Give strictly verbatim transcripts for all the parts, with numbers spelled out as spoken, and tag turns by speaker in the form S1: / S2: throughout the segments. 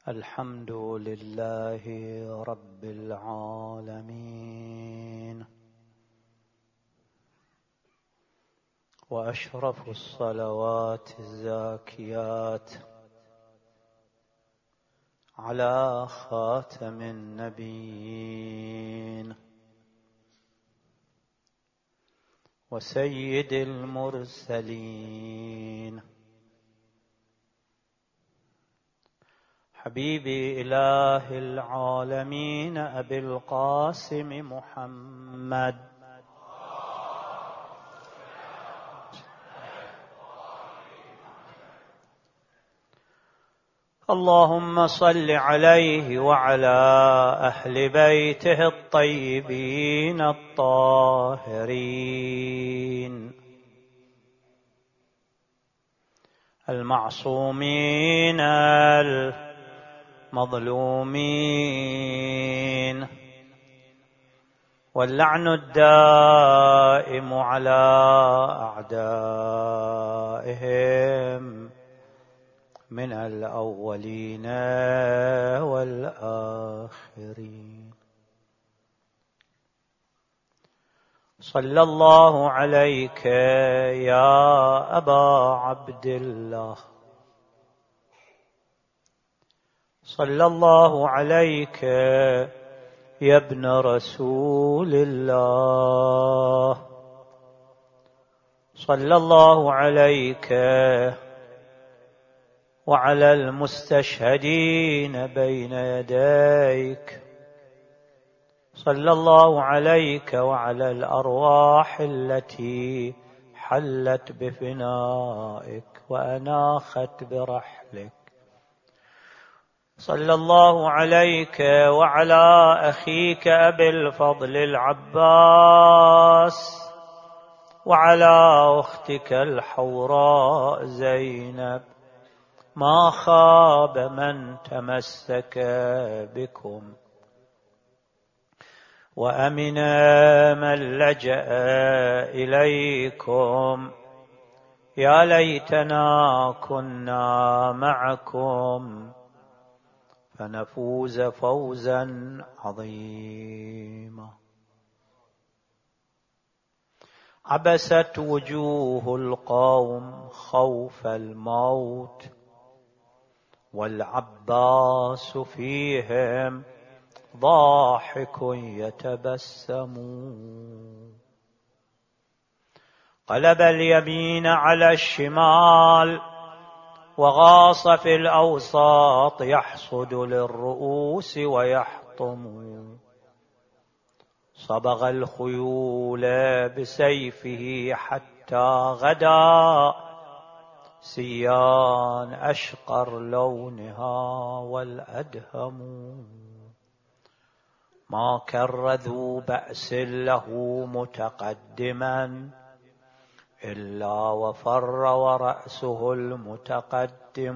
S1: الحمد لله رب العالمين، وأشرف الصلوات الزاكيات على خاتم النبيين وسيد المرسلين، حبيبي إله العالمين أبي القاسم محمد اللهم صل عليه وعلى أهل بيته الطيبين الطاهرين المعصومين المظلومين، واللعن الدائم على أعدائهم من الأولين والآخرين. صلى الله عليك يا أبا عبد الله، صلى الله عليك يا ابن رسول الله، صلى الله عليك وعلى المستشهدين بين يديك، صلى الله عليك وعلى الأرواح التي حلت بفنائك وأناخت برحلك، صلى الله عليك وعلى أخيك أبي الفضل العباس، وعلى أختك الحوراء زينب، ما خاب من تمسك بكم وأمن من لجأ إليكم. يا ليتنا كنا معكم فنفوز فوزا عظيما. عبست وجوه القوم خوف الموت، والعباس فيهم ضاحك يتبسم، قلب اليمين على الشمال وغاص في الأوساط، يحصد للرؤوس ويحطم، صبغ الخيول بسيفه حتى غدا سيان أشقر لونها والأدهم، ما كر ذو بأس له متقدما إلا وفر ورأسه المتقدم،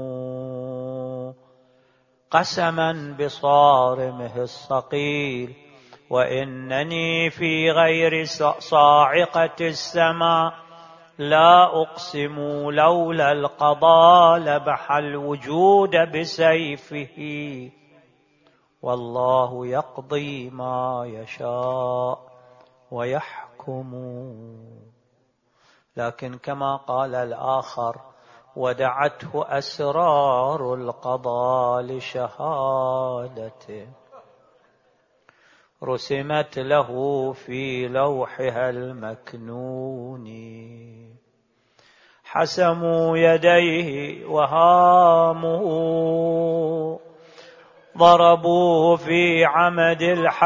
S1: قسما بصارمه الصقيل وإنني في غير صاعقة السماء لا أقسم، لولا القضاء لبح الوجود بسيفه، والله يقضي ما يشاء ويحكم. لكن كما قال الآخر: ودعته أسرار القضاء لشهادته، رسمت له في لوحها المكنون، حسموا يديه وهامه، ضربوه في عمد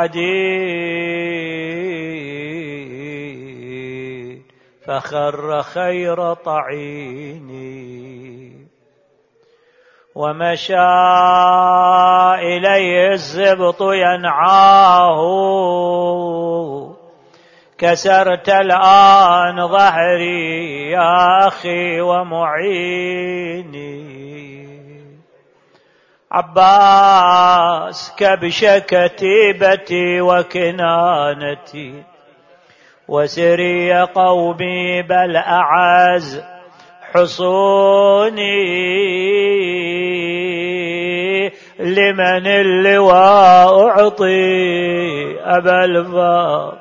S1: الحديد فخر خير طعيني، ومشى إليه الزبط ينعاه، كسرت الآن ظهري يا أخي ومعيني. عباس كبش كتيبتي وكنانتي، وسري قومي بل أعز حصوني، لمن اللواء أعطي أبا الفضل،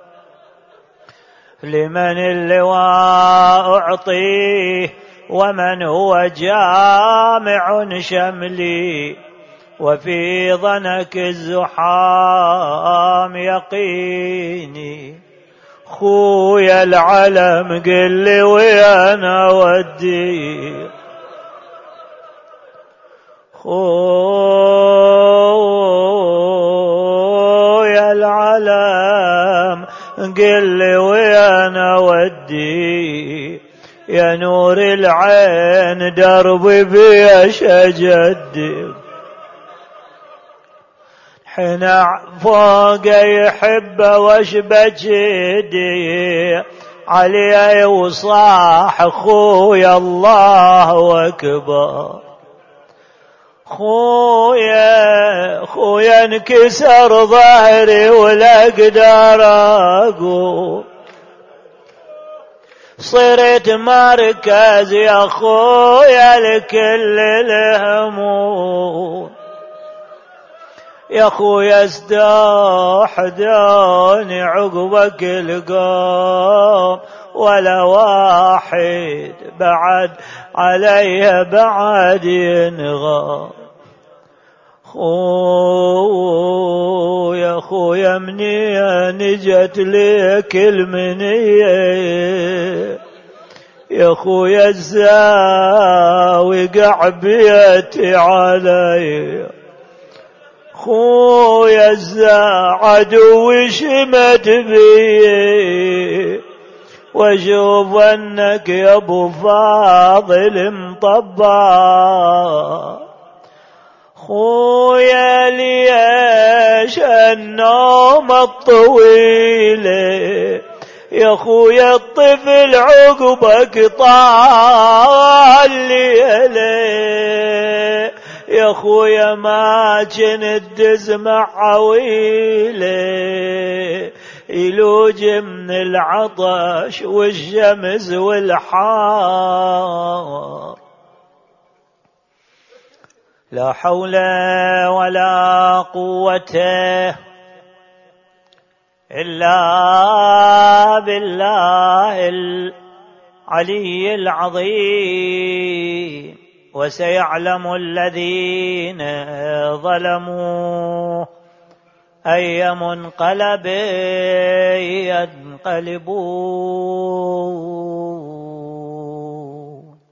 S1: لمن اللواء أعطيه ومن هو جامع شملي وفي ظنك الزحام يقيني. خويا العلم قل لي ويانا ودي، خويا العلم قل لي ويانا ودي، يا نور العين دربي بيش أجدي. حنا فوق يحب واشبجدي علي وصاح خويا الله أكبر. خويا خويا انكسر ظهري ولا اقدر اقوم، صرت مركز يا خويا لكل الهموم. يا خويا استوحدوني عقبك القوم، ولا واحد بعد علي بعد ينغى. خويا خويا منية نجت لك المنية، يا خويا الزاوي قعبيتي علي. خويا الزا عدو شمت بي، واشوف انك يا ابو فاضل مطبع. خويا ليش النوم الطويل، يا خويا الطفل عقبك طال ليلي. يا خويا ما جنت دزمع عويلي، يلوج من العطش والشمس والحار. لا حول ولا قوة إلا بالله العلي العظيم. وسيعلم الذين ظلموا أي منقلب ينقلبون.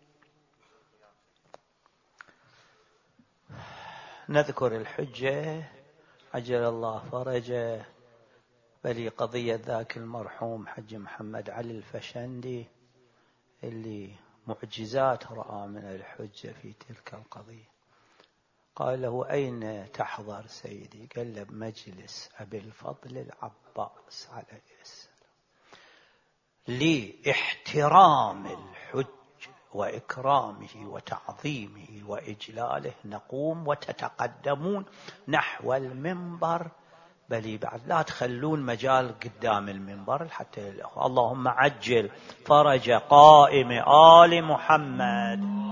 S1: نذكر الحجة عجل الله فرجه، بل قضية ذاك المرحوم حج محمد علي الفشندي اللي معجزات رأى من الحجة في تلك القضية. قال له أين تحضر سيدي؟ قال له بمجلس أبي الفضل العباس عليه السلام، لاحترام الحج وإكرامه وتعظيمه وإجلاله نقوم وتتقدمون نحو المنبر، بل بعد لا تخلون مجال قدام المنبر حتى للأخوة. اللهم عجل فرج قائم آل محمد.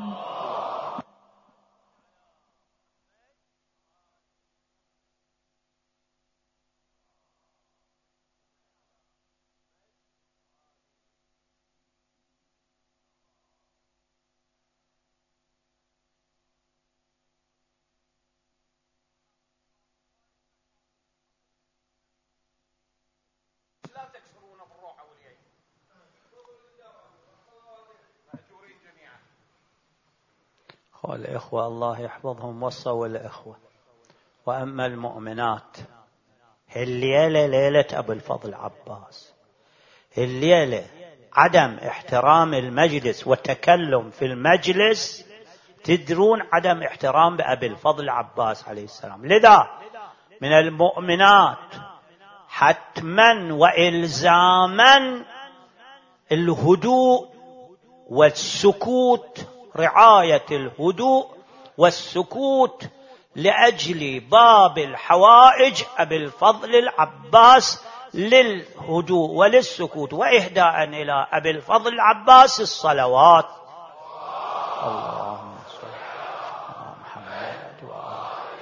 S1: والإخوة الله يحفظهم وصوا الإخوة. وأما المؤمنات، الليلة ليلة أبو الفضل عباس، الليلة عدم احترام المجلس والتكلم في المجلس تدرون عدم احترام بأبي الفضل عباس عليه السلام. لذا من المؤمنات حتما وإلزاما الهدوء والسكوت، رعاية الهدوء والسكوت لأجل باب الحوائج أبي الفضل العباس، للهدوء وللسكوت وإهداء إلى أبي الفضل العباس الصلوات. اللهم صل على محمد وآله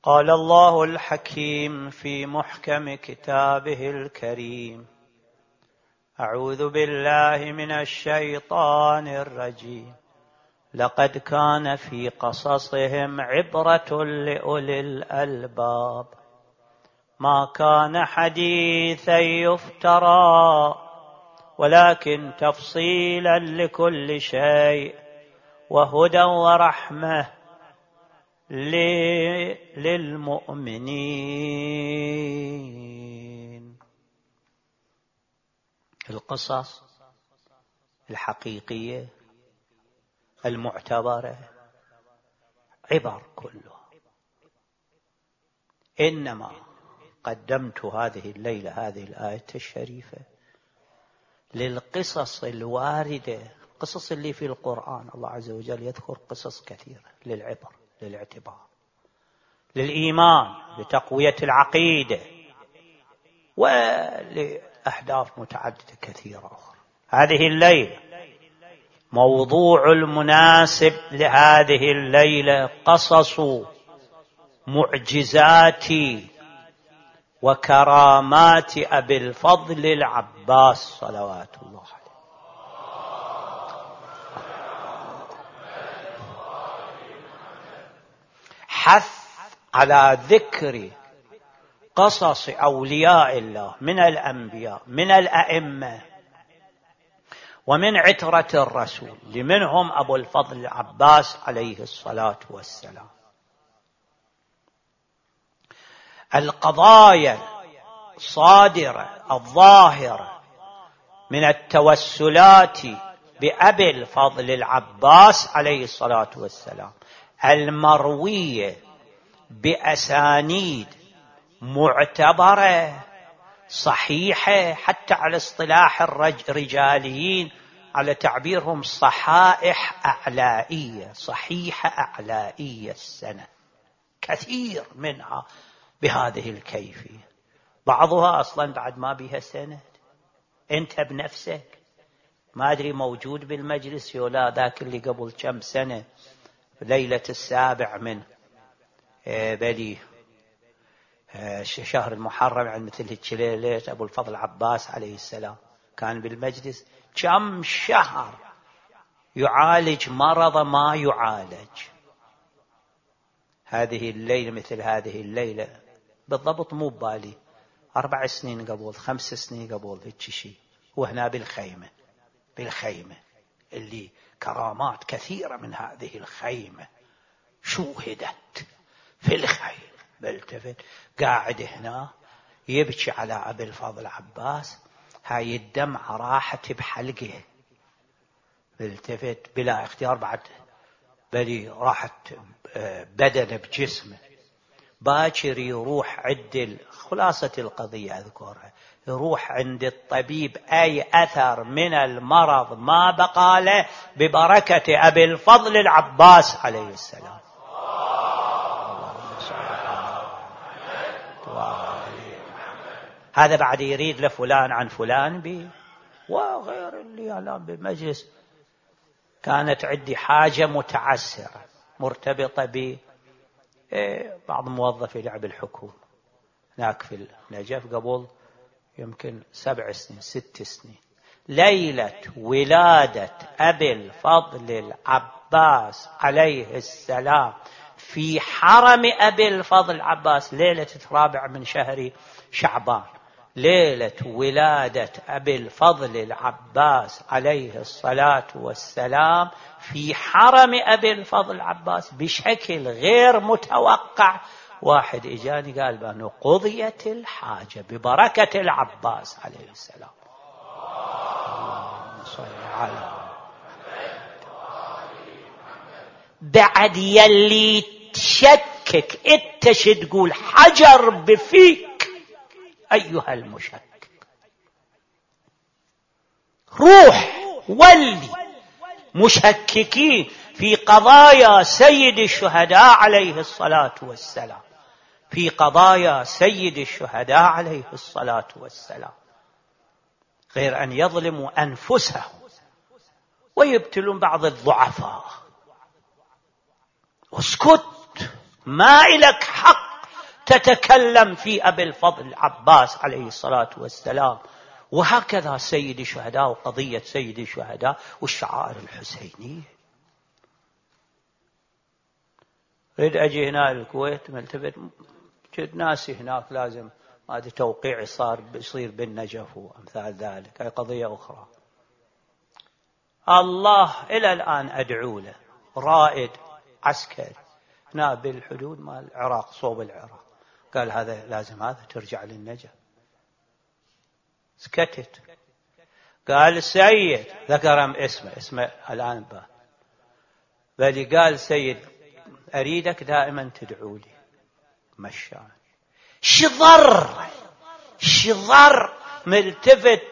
S1: قال الله الحكيم في محكم كتابه الكريم: أعوذ بالله من الشيطان الرجيم. لقد كان في قصصهم عبرة لأولي الألباب ما كان حديثا يفترى ولكن تفصيلا لكل شيء وهدى ورحمة للمؤمنين. القصص الحقيقية المعتبرة عبر كلها، إنما قدمت هذه الليلة هذه الآية الشريفة للقصص الواردة، قصص اللي في القرآن. الله عز وجل يذكر قصص كثيرة للعبر، للاعتبار، للإيمان، لتقوية العقيدة، ولأهداف متعددة كثيرة أخرى. هذه الليلة موضوع المناسب لهذه الليلة قصص معجزات وكرامات أبي الفضل العباس صلوات الله عليه. حث على ذكر قصص أولياء الله من الأنبياء، من الأئمة، ومن عترة الرسول، لمنهم أبو الفضل العباس عليه الصلاة والسلام. القضايا الصادرة الظاهرة من التوسلات بأبي الفضل العباس عليه الصلاة والسلام المروية بأسانيد معتبرة صحيحة، حتى على اصطلاح الرجاليين على تعبيرهم صحائح أعلائية، صحيحة أعلائية السنة، كثير منها بهذه الكيفية، بعضها أصلا بعد ما بها سند. أنت بنفسك ما أدري موجود بالمجلس يولا ذاك اللي قبل كم سنة ليلة السابع من بلي شهر المحرم عند مثل هالليلة أبو الفضل عباس عليه السلام كان بالمجلس كم شهر يعالج مرض ما يعالج. هذه الليلة مثل هذه الليلة بالضبط مو بالي أربع سنين قبل، خمس سنين قبل، هيك شيء، وهنا بالخيمة بالخيمة اللي كرامات كثيرة من هذه الخيمة شوهدت في الخيمة. بلتفت قاعد هنا يبكي على أبي الفضل عباس، هاي الدمعة راحت بحلقه، بلتفت بلا اختيار، بعد بلي راحت بدن بجسمه، باكر يروح عند خلاصة القضية أذكرها، يروح عند الطبيب، أي أثر من المرض ما بقى له ببركة أبي الفضل العباس عليه السلام. هذا بعد يريد لفلان عن فلان بي وغير اللي الآن بالمجلس. كانت عندي حاجة متعسرة مرتبطة ب بعض موظفي لعب الحكومة هناك في النجف قبل يمكن سبع سنين ست سنين، ليلة ولادة أبي الفضل العباس عليه السلام في حرم أبي الفضل العباس، ليلة الرابع من شهر شعبان، ليلة ولادة أبي الفضل العباس عليه الصلاة والسلام في حرم أبي الفضل العباس بشكل غير متوقع. واحد إجاني قال بأنه قضيت الحاجة ببركة العباس عليه السلام. اللهم صل على بعد يلي تشكك انت شو تقول حجر بفيك أيها المشكك، روح ولي مشككين في قضايا سيد الشهداء عليه الصلاة والسلام، في قضايا سيد الشهداء عليه الصلاة والسلام، غير أن يظلموا أنفسهم ويبتلون بعض الضعفاء. اسكت، ما إلك حق تتكلم في أبي الفضل العباس عليه الصلاة والسلام. وهكذا سيد الشهداء وقضية سيد الشهداء والشعائر الحسينية. ريد أجي هنا الكويت ملتفت جد ناسي هناك لازم هذا توقيع صار بيصير بالنجف وأمثال ذلك، هاي قضية أخرى. الله إلى الآن أدعو له رائد عسكري هنا بالحدود مال العراق صوب العراق، قال هذا لازم هذا ترجع للنجف. سكتت. قال السيد ذكر اسمه اسمه الآن با بل قال سيد أريدك دائما تدعو لي مشان شضر شضر ملتفت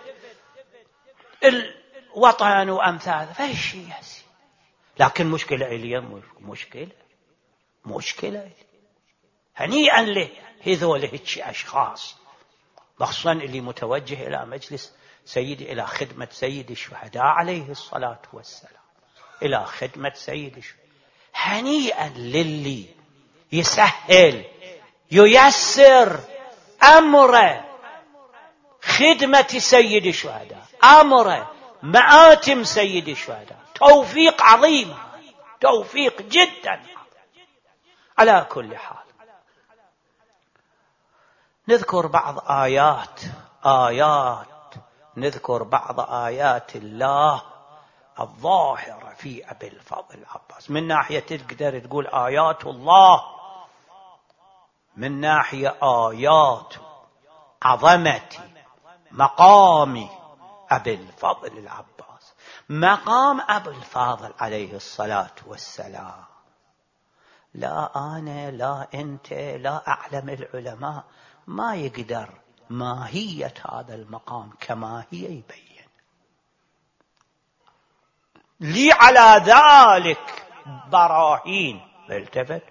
S1: الوطن وأمثاله فايش ياسي. لكن مشكلة إلي مشكلة مشكلة هنيئا له هذول هيك أشخاص، خصوصا اللي متوجه إلى مجلس سيدي إلى خدمة سيد الشهداء عليه الصلاة والسلام، إلى خدمة سيد الشهداء. هنيئا للي يسهل ييسر أمر خدمة سيد الشهداء، أمر مآتم سيد الشهداء. توفيق عظيم، توفيق جدا. على كل حال نذكر بعض آيات آيات نذكر بعض آيات الله الظاهرة في أبي الفضل العباس. من ناحية تقدر تقول آيات الله، من ناحية آيات عظمة مقام أبي الفضل العباس. مقام أبي الفضل عليه الصلاة والسلام لا أنا لا أنت لا أعلم العلماء ما يقدر ماهية هذا المقام كما هي يبين لي على ذلك براهين. فالتفت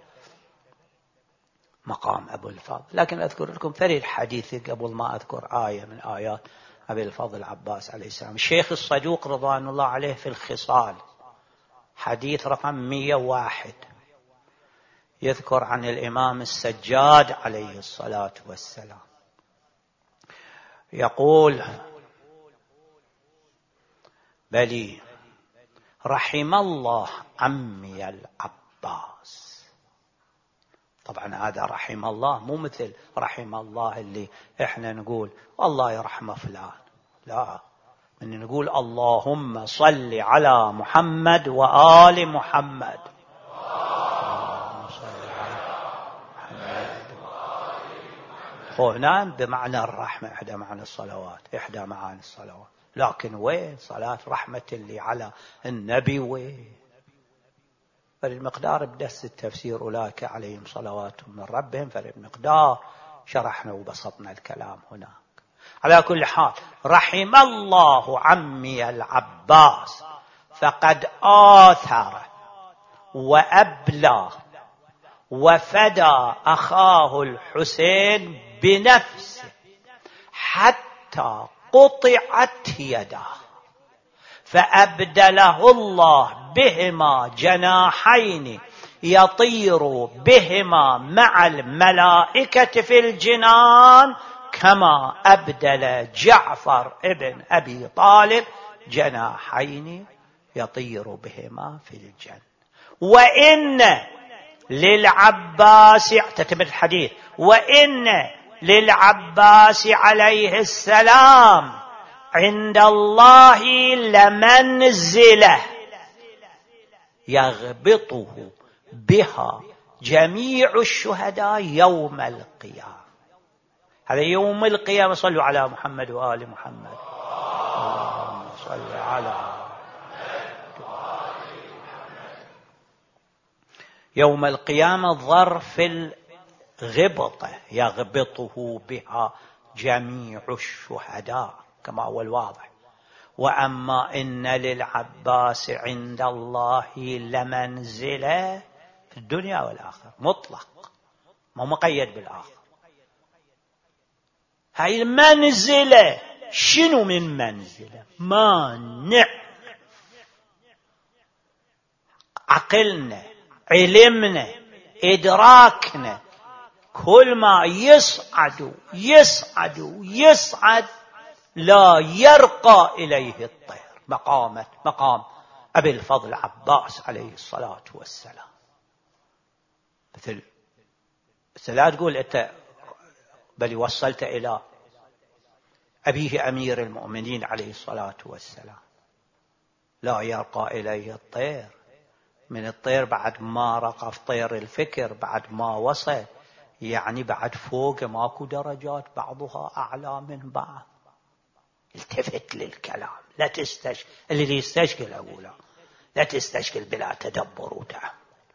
S1: مقام أبو الفضل. لكن أذكر لكم فريد حديثي قبل ما أذكر آية من آيات أبي الفضل العباس عليه السلام. الشيخ الصدوق رضوان الله عليه في الخصال حديث رقم مئة وواحد يذكر عن الإمام السجاد عليه الصلاة والسلام يقول: بلي رحم الله عمي العباس. طبعا هذا رحم الله مو مثل رحم الله اللي احنا نقول والله يرحمه فلان، لا، من نقول اللهم صل على محمد وآل محمد. هنا بمعنى الرحمة، إحدى معنى الصلوات، إحدى معاني الصلوات. لكن وين صلاة رحمة اللي على النبي؟ وين فالمقدار بدرس التفسير أولئك عليهم صلوات من ربهم، فالمقدار شرحنا وبسطنا الكلام هناك. على كل حال رحم الله عمي العباس فقد آثر وأبلى وفدى أخاه الحسين بنفسه حتى قطعت يده، فأبدله الله بهما جناحين يطير بهما مع الملائكة في الجنان، كما أبدل جعفر ابن أبي طالب جناحين يطير بهما في الجنة. وإن للعباس، تتم الحديث، وإن للعباس عليه السلام عند الله لمنزلة يغبطه بها جميع الشهداء يوم القيامة. هذا يوم القيامة. صلوا على محمد وآل محمد. اللهم صل على يوم القيامة ظرف الغبطة يغبطه بها جميع الشهداء كما هو الواضح. وأما إن للعباس عند الله لمنزلة في الدنيا والآخرة، مطلق ما مقيد بالآخر. هاي المنزلة شنو من منزلة؟ مانع عقلنا، علمنا، إدراكنا، كل ما يصعد يصعد يصعد لا يرقى إليه الطير، مقامة مقام أبي الفضل عباس عليه الصلاة والسلام. مثل لا تقول أنت بل وصلت إلى أبيه أمير المؤمنين عليه الصلاة والسلام، لا يرقى إليه الطير. من الطير بعد ما رقى في طير الفكر، بعد ما وصل، يعني بعد فوق ماكو درجات بعضها أعلى من بعض. التفت للكلام، لا تستشكل اللي يستشكل أقوله، لا تستشكل بلا تدبر وتأمل.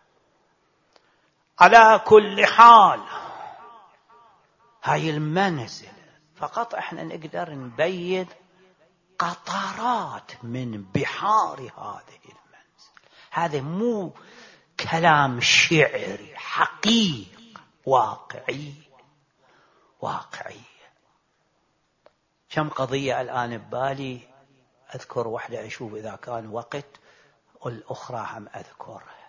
S1: على كل حال هاي المنزل فقط احنا نقدر نبين قطرات من بحار هذه المنزل. هذا مو كلام شعري، حقيقة واقعي واقعي. كم قضية الآن ببالي أذكر واحدة أشوف إذا كان وقت، والأخرى هم أذكرها.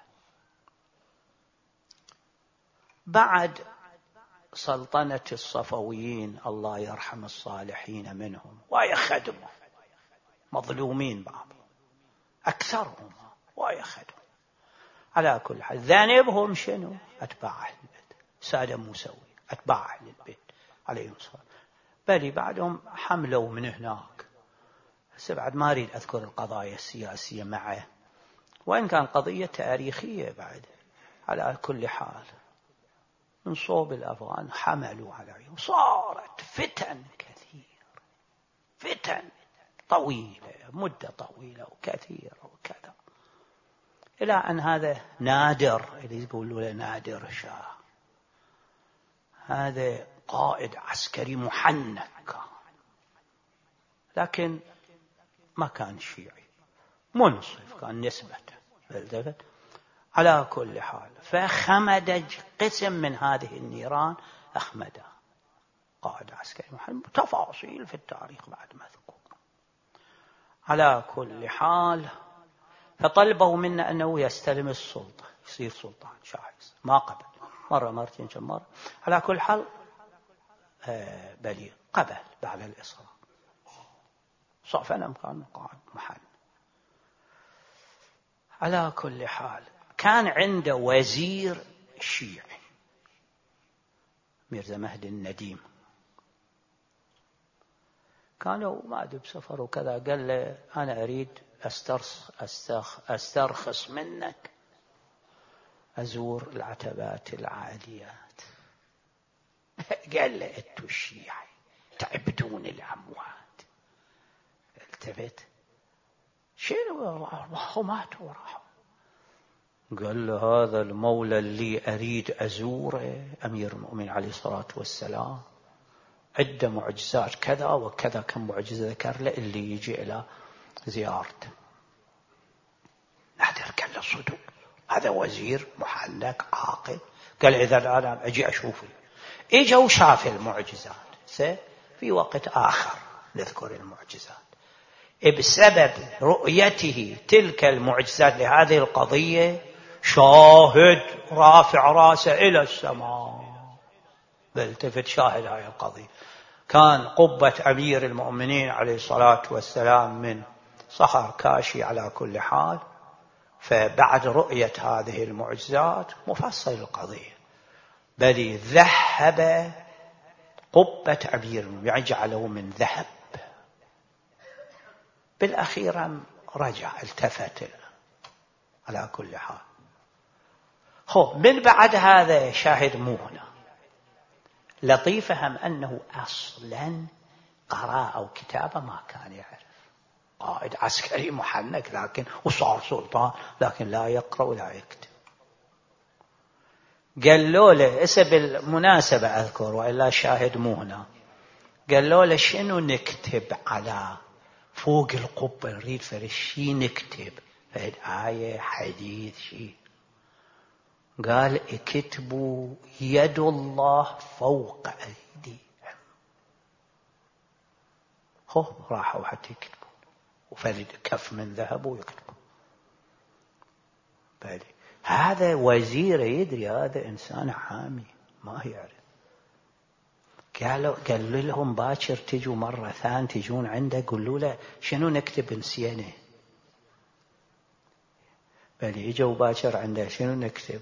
S1: بعد سلطنة الصفويين الله يرحم الصالحين منهم، ويخدموا مظلومين بعضهم أكثرهم ويخدموا. على كل حال ذنبهم شنو؟ أتباع أهل البيت، سادة موسوي أتباع أهل البيت عليهم الصلاة. بل بعدهم حملوا من هناك. بس بعد ما أريد أذكر القضايا السياسية معه، وإن كان قضية تاريخية بعد. على كل حال من صوب الأفغان حملوا عليهم، صارت فتن كثيرة، فتن طويلة، مدة طويلة وكثيرة وكذا، إلى أن هذا نادر اللي يقولوا له نادر شاه، هذا قائد عسكري محنك، لكن ما كان شيعي، منصف كان نسبة. على كل حال فخمد قسم من هذه النيران، أخمد قائد عسكري محنك، تفاصيل في التاريخ بعد مذكور. على كل حال فطلبوا منا أنه يستلم السلطة، يصير سلطان شاهز. ما قبل، مرة مرتين كم مرة. على كل حال آه بلي قبل بعد الإصرار، صافنا كان قائد محل. على كل حال كان عنده وزير شيعي ميرزا مهدي النديم، كانوا ما أدري بسفر وكذا، قال له أنا أريد أسترخص, أسترخ أسترخص منك أزور العتبات العاليات. قال له أنتوا الشيعي تعبدون الأموات. التفت شنو ماتوا وراحوا. قال له هذا المولى اللي أريد أزوره أمير المؤمنين عليه الصلاة والسلام، عدة معجزات كذا وكذا، كم معجزة ذكر له اللي يجي إلى زيارته. نادر قال له صدق، هذا وزير محنك عاقل. قال إذا أنا أجي أشوفه. إجا وشاف المعجزات، في وقت آخر نذكر المعجزات. بسبب رؤيته تلك المعجزات لهذه القضية شاهد رافع راسه إلى السماء، بالتفت شاهد هذه القضية. كان قبة أمير المؤمنين عليه الصلاة والسلام من صخر كاشي. على كل حال فبعد رؤية هذه المعجزات مفصل القضية، بل ذهب قبة أمير المؤمنين جعله من ذهب. بالأخير رجع التفت. على كل حال خب من بعد هذا شاهد مو هنا. لطيفة هم أنه أصلا قراءة أو كتابة ما كان يعرف، قائد عسكري محنك لكن وصار سلطان لكن لا يقرأ ولا يكتب. قالوا له اسم بالمناسبة أذكر وإلا شاهد مو هنا، قالوا له شنو نكتب على فوق القبة، نريد فرشي نكتب فهد آية حديث شيء. قال اكتبوا يد الله فوق أيديهم. هو راحوا حتى يكتبوا وفرد كف من ذهب ويكتبوا. بالي هذا وزير يدري، هذا إنسان عامي ما يعرف. قالوا قال لهم باكر تجوا مرة ثانية تجون عنده قولوا له شنو نكتب نسينا. بل يجوا باكر عنده شنو نكتب؟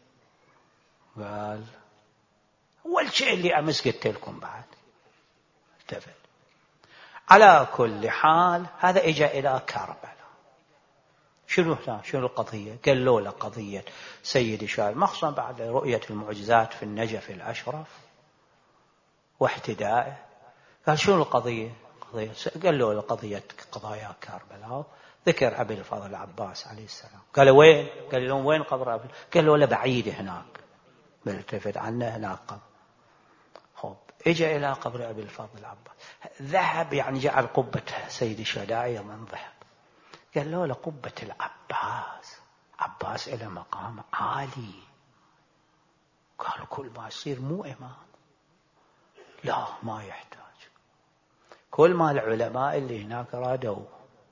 S1: قال أول شيء اللي أمس قلت لكم بعد التفت. على كل حال هذا إجا إلى كربلاء. شنو شنو القضية؟ قالوا له قضية سيدي شاهد مخصوصا بعد رؤية المعجزات في النجف الأشرف واحتدائه. قال شنو القضية؟ قضية قالوا له قضية قضايا كربلاء. ذكر أبي الفضل العباس عليه السلام. قال وين؟ قال لهم وين قبر أبي؟ قالوا له بعيد هناك بالتفت عنه هناك قبر. خب اجى إلى قبر أبي الفضل العباس ذهب يعني جعل قبة سيدي شدائية من ذهب. قال له لقبة العباس عباس إلى مقام عالي. قال كل ما يصير مو إمام لا ما يحتاج. كل ما العلماء اللي هناك رادوا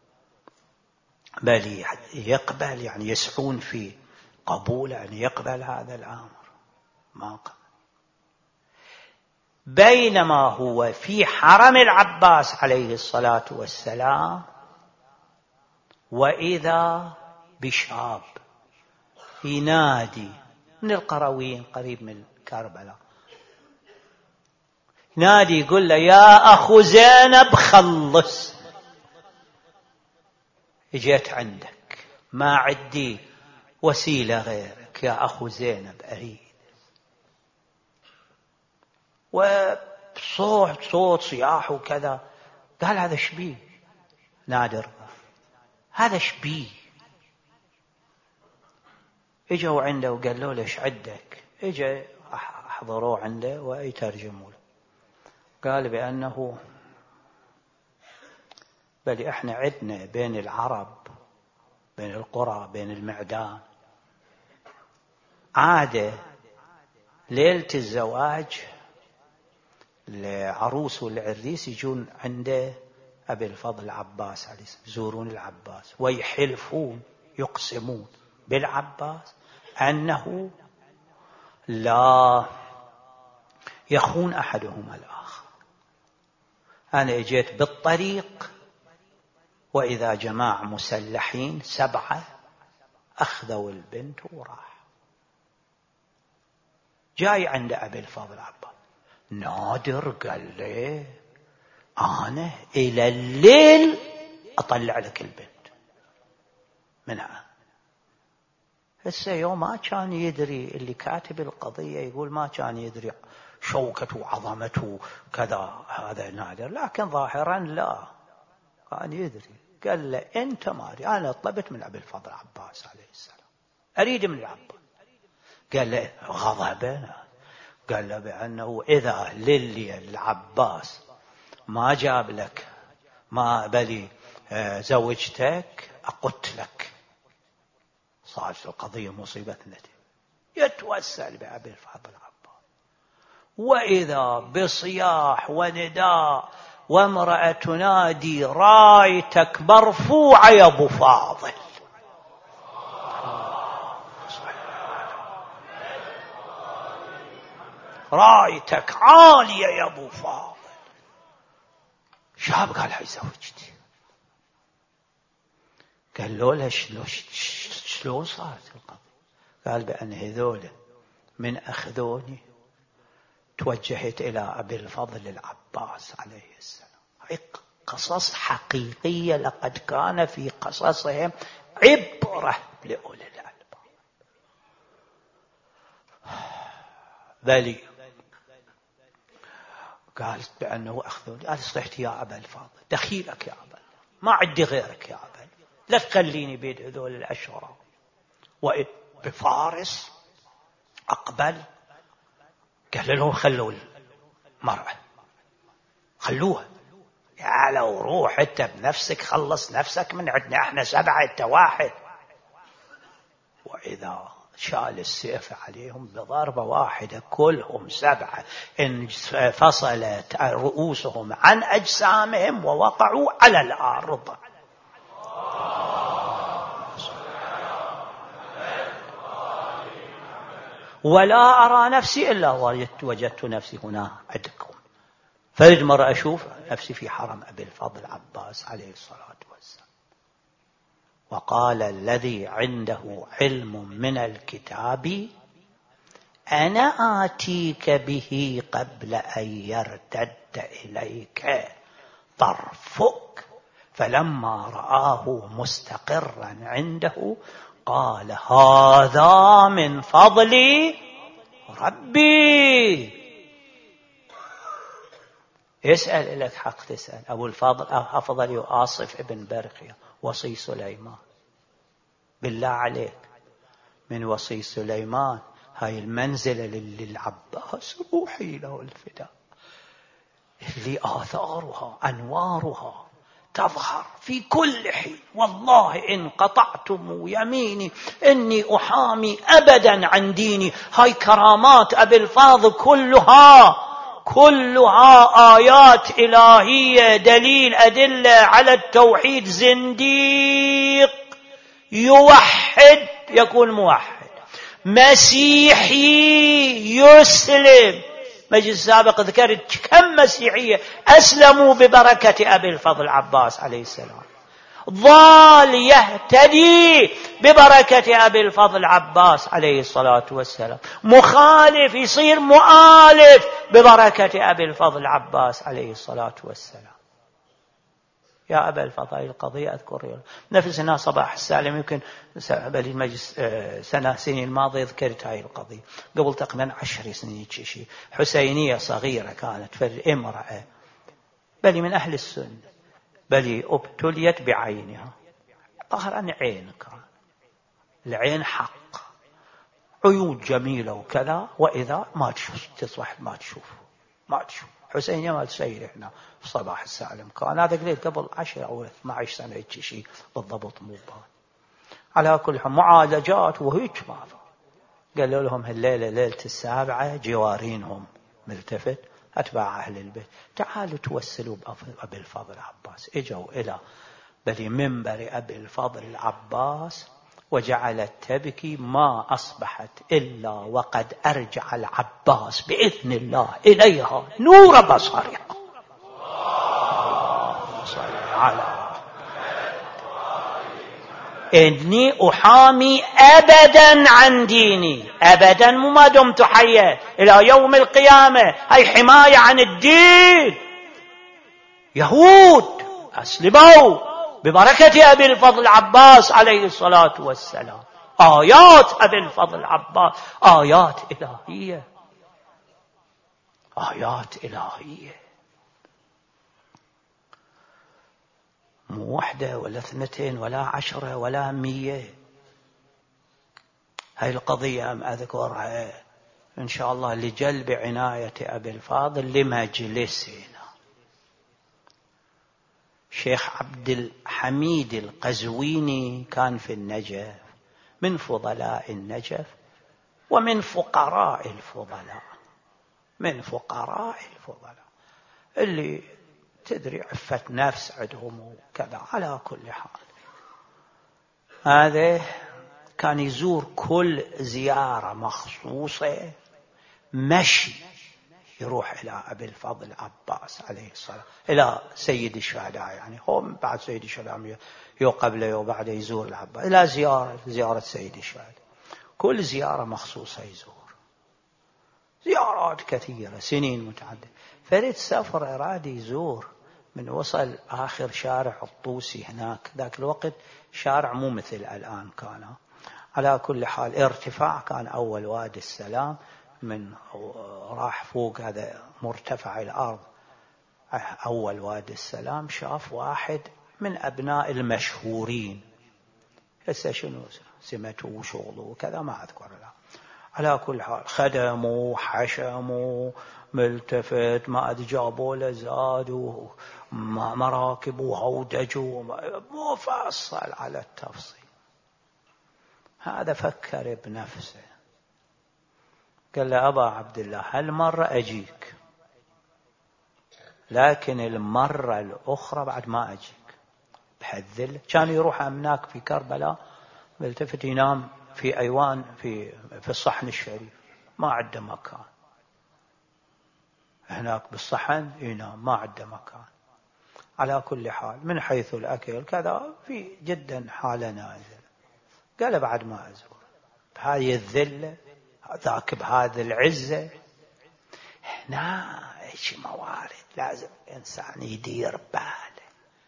S1: بل يقبل يعني يسعون في قبول أن يقبل هذا الأمر ما قبل. بينما هو في حرم العباس عليه الصلاة والسلام وإذا بشاب ينادي من القرويين قريب من كربلاء نادي يقول له يا أخو زينب خلص جيت عندك ما عندي وسيلة غيرك يا أخو زينب أريد. وصوت صوت صياح وكذا. قال هذا شبيه نادر هذا شبيه. اجوا عنده وقالوا له ايش عندك؟ اجا حضروه عنده ويترجموا له. قال بأنه بل احنا عندنا بين العرب بين القرى بين المعدان عادة ليلة الزواج العروس والعريس يجون عنده أبي الفضل العباس عليه السلام يزورون العباس ويحلفون يقسمون بالعباس أنه لا يخون أحدهما الآخر. أنا اجيت بالطريق وإذا جماعة مسلحين سبعة أخذوا البنت وراح. جاي عند أبي الفضل العباس نادر قال لي أنا إلى الليل أطلع لك البنت منها. هسه يوم ما كان يدري اللي كاتب القضية يقول ما كان يدري شوكته وعظمته كذا هذا نادر لكن ظاهرا لا كان يدري. قال له أنت ماري أنا طلبت من أبي الفضل العباس عليه السلام أريد من العباس. قال له غضبنا. قال له بأنه إذا للي العباس ما جاب لك ما بلي زوجتك أقتلك. صارت القضية مصيبة نتي. يتوسل بأبي الفضل العباس وإذا بصياح ونداء وامرأة تنادي رايتك مرفوعة يا أبو فاضل. رايتك عالية يا أبو فاضل. شاب قال هاي زوجتي. قال له له شلون صارت القضية؟ قال بأن هذول من أخذوني توجهت إلى أبي الفضل العباس عليه السلام. هاي قصص حقيقية لقد كان في قصصهم عبرة لأولي الألباب. بلي قالت بأنه أخذوني. قال صحت يا أبا الفضل دخيلك يا أبا ما عندي غيرك يا أبا لا تخليني بيد هذول الأشرار. وبفارس أقبل قال لهم خلوا المرأة خلوها يا لو روح انت بنفسك خلص نفسك من عندنا احنا سبعة انت واحد. وإذا شال السيف عليهم بضربة واحدة كلهم سبعة انفصلت رؤوسهم عن أجسامهم ووقعوا على الأرض. ولا أرى نفسي إلا وجدت نفسي هنا عندكم فرد مرة أشوف نفسي في حرم أبي الفضل عباس عليه الصلاة والسلام، وقال الذي عنده علم من الكتاب أنا آتيك به قبل أن يرتد إليك طرفك، فلما رآه مستقرا عنده قال هذا من فضل ربي. يسأل لك حق تسأل. أبو الفضل أفضل آصف ابن برخية وصي سليمان، بالله عليك من وصي سليمان هاي المنزلة للعباس روحي له الفداء، اللي آثارها أنوارها تظهر في كل حين. والله إن قطعتم يميني إني أحامي أبدا عن ديني. هاي كرامات أبي الفاضل كلها كلها آيات إلهية، دليل أدلة على التوحيد. زنديق يوحد يكون موحد، مسيحي يسلم. مجلس سابق ذكرت كم مسيحية أسلموا ببركة أبي الفضل عباس عليه السلام. ضال يهتدي ببركة أبي الفضل عباس عليه الصلاة والسلام، مخالف يصير مؤالف ببركة أبي الفضل عباس عليه الصلاة والسلام. يا أبا الفضل القضية أذكر نفسنا صباح السالم، يمكن بالمجلس سنة سنين الماضية ذكرت هاي القضية قبل تقريبا عشر سنين شيء. حسينية صغيرة كانت في امرأة بل من أهل السنة، بل ابتليت بعينها. ظهر أن عينك العين حق، عيون جميلة وكذا، وإذا ما تشوف تصبح ما تشوف ما تشوف. حسين ما تسير هنا في صباح السالم كان هذا قليل قبل عشر أو اثني عشر سنة شيء بالضبط مو بان. على كل حال معالجات وهيك ماذا قالوا لهم هالليلة ليلة السابعة جوارينهم ملتفت أتباع أهل البيت تعالوا توسلوا بأبي الفضل العباس. إجوا إلى بل منبر أبي الفضل العباس وجعلت تبكي ما أصبحت إلا وقد أرجع العباس بإذن الله إليها نور بصرها. على إني أحامي أبدا عن ديني، أبدا ما دمت حيا إلى يوم القيامة. هاي حماية عن الدين. يهود أسلموا ببركة أبي الفضل عباس عليه الصلاة والسلام. آيات أبي الفضل عباس آيات إلهية، آيات إلهية، مو واحدة ولا اثنتين ولا عشرة ولا مية. هاي القضية أم أذكرها إن شاء الله لجلب عناية أبي الفاضل لمجلسنا. شيخ عبد الحميد القزويني كان في النجف، من فضلاء النجف ومن فقراء الفضلاء، من فقراء الفضلاء اللي تدري عفة نفس عندهم وكذا. على كل حال هذا كان يزور كل زيارة مخصوصة مشي، يروح إلى أبي الفضل عباس عليه الصلاة، إلى سيد الشهداء، يعني هو بعد سيد الشهداء يو قبله يو بعده يزور العباس، إلى زيارة زيارة سيد الشهداء. كل زيارة مخصوصة يزور، زيارات كثيرة سنين متعددة. فريد سفر أراد يزور، من وصل آخر شارع الطوسي هناك، ذاك الوقت شارع مو مثل الآن كان. على كل حال ارتفاع كان أول وادي السلام، من راح فوق هذا مرتفع الأرض أول وادي السلام، شاف واحد من أبناء المشهورين، هسه شنو سمته وشغله وكذا ما أذكر له. على كل حال خدموا حشموا ملتفت، ما أدري جابوا له زادوا مراكب وهودجوا، مفصل على التفصيل. هذا فكر بنفسه، قال له أبا عبد الله هالمرة أجيك، لكن المرة الأخرى بعد ما أجيك بحذل. كان يروح هناك في كربلاء ملتفت ينام في أيوان في في الصحن الشريف، ما عنده مكان. هناك بالصحن ينام ما عنده مكان. على كل حال من حيث الأكل كذا في جدا حالة نازلة. قال بعد ما أزور بهذه الذلة ذاك بهذه العزة. هنا ايش موارد لازم الإنسان يدير باله.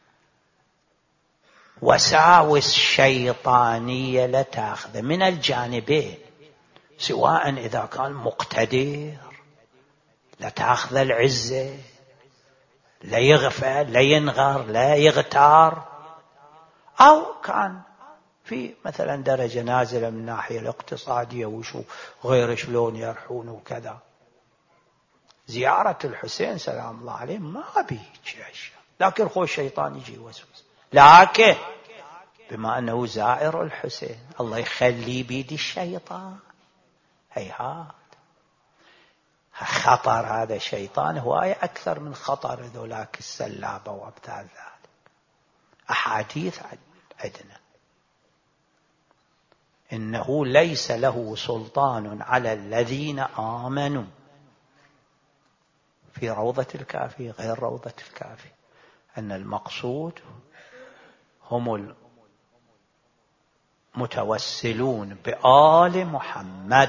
S1: وساوس شيطانية لا تأخذ من الجانبين، سواء إذا كان مقتدر لا تأخذ العزة، لا يغفل، لا ينغر، لا يغتار، أو كان في مثلا درجة نازلة من الناحية الاقتصادية وشو غير شلون يرحون وكذا. زيارة الحسين سلام الله عليه ما بيجي أشياء، لكن خو الشيطان يجي وسوس. لكن بما أنه زائر الحسين الله يخلي بيد الشيطان. هيهات خطر هذا الشيطان هواية أكثر من خطر ذولاك السلابة وأمثال ذلك. أحاديث عندنا إنه ليس له سلطان على الذين آمنوا في روضة الكافي غير روضة الكافي، أن المقصود هم المتوسلون بآل محمد.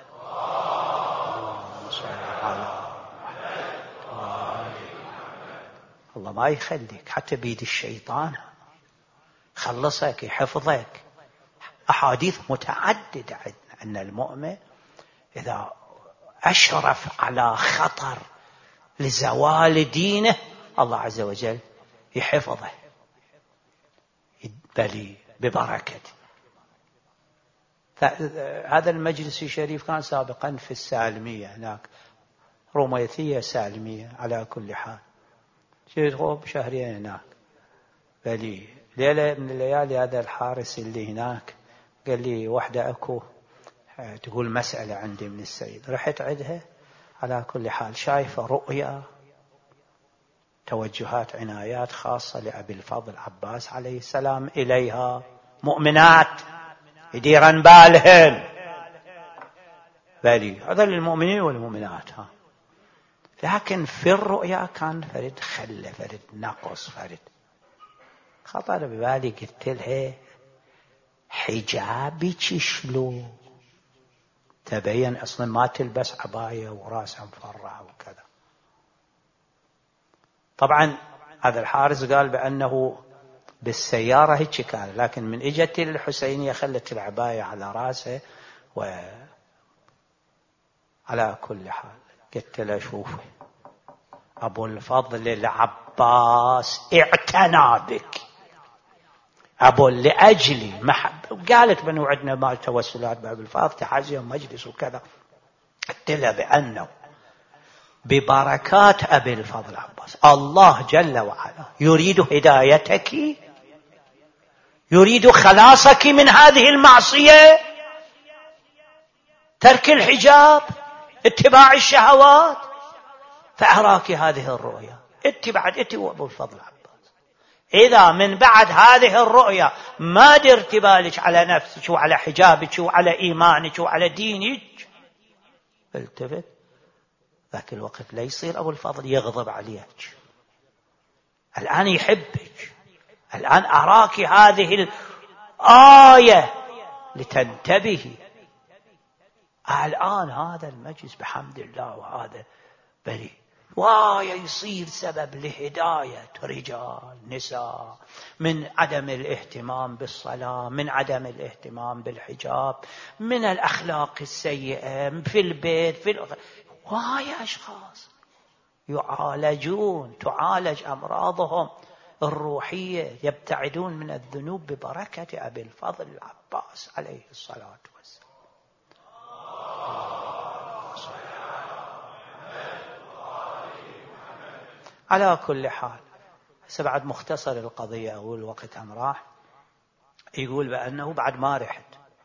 S1: الله ما يخليك حتى بيد الشيطان، خلصك يحفظك. أحاديث متعددة عندنا أن المؤمن إذا أشرف على خطر لزوال دينه الله عز وجل يحفظه بل ببركته. هذا المجلس الشريف كان سابقا في السالمية هناك، روميثية سالمية على كل حال. جيت غوب شهرين هناك، بلي ليلة من الليالي هذا الحارس اللي هناك قال لي واحدة أكو تقول مسألة عندي من السيد. رحت عدها. على كل حال شايفة رؤيا توجهات عنايات خاصة لأبي الفضل عباس عليه السلام إليها، مؤمنات يديرن بالهن، بلي هذا للمؤمنين والمؤمنات ها. لكن في الرؤيا كان فرد خلة، فرد نقص، فرد خطر ببالي. قلت لها حجابك شلو؟ تبين أصلا ما تلبس عباية وراسها مفرعة وكذا. طبعا هذا الحارس قال بأنه بالسيارة هيك كان، لكن من اجت للحسينية خلت العباية على راسه. وعلى كل حال قلت له شوفي أبو الفضل العباس اعتنى بك، أبو لأجلي محب. قالت بأنه عندنا ما توسلات بأبو الفضل تحازيهم مجلس وكذا. قلت له بأنه ببركات أبي الفضل عباس الله جل وعلا يريد هدايتك، يريد خلاصك من هذه المعصية، ترك الحجاب، اتباع الشهوات، فأراك هذه الرؤيا. اتبع اتي وأبو الفضل عباس. إذا من بعد هذه الرؤيا ما درت بالك على نفسك وعلى حجابك وعلى إيمانك وعلى دينك، التفت ذاك الوقت لا يصير أبو الفضل يغضب عليك، الآن يحبك. الآن أراك هذه الآية لتنتبهي. الآن هذا المجلس بحمد الله وهذا بريء وايا يصير سبب لهداية رجال نساء من عدم الاهتمام بالصلاة، من عدم الاهتمام بالحجاب، من الأخلاق السيئة في البيت، في الأخ... وايا أشخاص يعالجون، تعالج أمراضهم الروحية، يبتعدون من الذنوب ببركة أبي الفضل العباس عليه الصلاة والسلام. على كل حال سبعد مختصر القضية أول وقت أم راح. يقول بأنه بعد ما رحت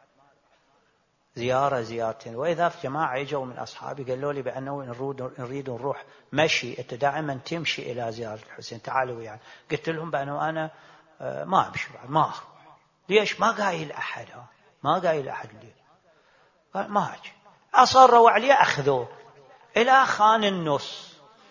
S1: زيارة زيارتين، وإذا في جماعة يجوا من أصحابي قالوا لي بأنه نريد نروح مشي، أنت دائما تمشي إلى زيارة الحسين، تعالوا يعني. قلت لهم بأنه أنا ما أمشي بعد، ما أخرج. ليش؟ ما قايل أحد، ما قايل أحد لي، قال ما أجي. أصروا عليه أخذوه إلى خان النص.